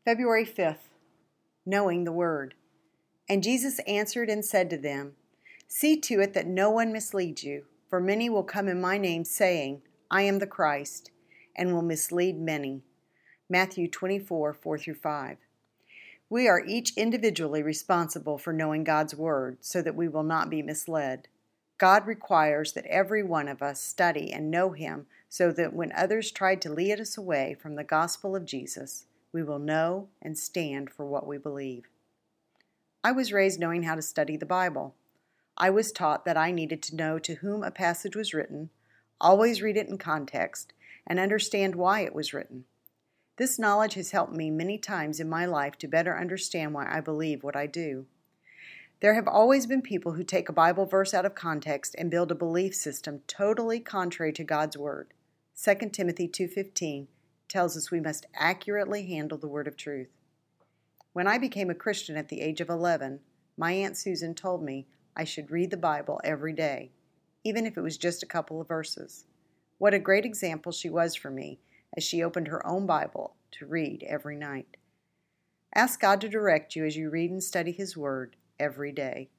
February 5th, Knowing the Word. And Jesus answered and said to them, See to it that no one misleads you, for many will come in my name, saying, I am the Christ, and will mislead many. Matthew 24, 4-5. We are each individually responsible for knowing God's Word so that we will not be misled. God requires that every one of us study and know Him so that when others try to lead us away from the gospel of Jesus, we will know and stand for what we believe. I was raised knowing how to study the Bible. I was taught that I needed to know to whom a passage was written, always read it in context, and understand why it was written. This knowledge has helped me many times in my life to better understand why I believe what I do. There have always been people who take a Bible verse out of context and build a belief system totally contrary to God's Word. 2 Timothy 2:15 tells us we must accurately handle the word of truth. When I became a Christian at the age of 11, my Aunt Susan told me I should read the Bible every day, even if it was just a couple of verses. What a great example she was for me as she opened her own Bible to read every night. Ask God to direct you as you read and study His Word every day.